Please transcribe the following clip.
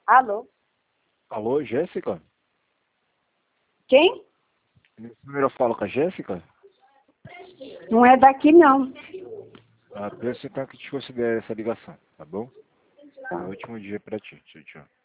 Alô? Alô, Jéssica? Quem? Nesse número eu falo com a Jéssica? Não é daqui, não. Ah, peço então que te considere essa ligação, tá bom? Tá. É o último dia pra ti. Tchau, tchau.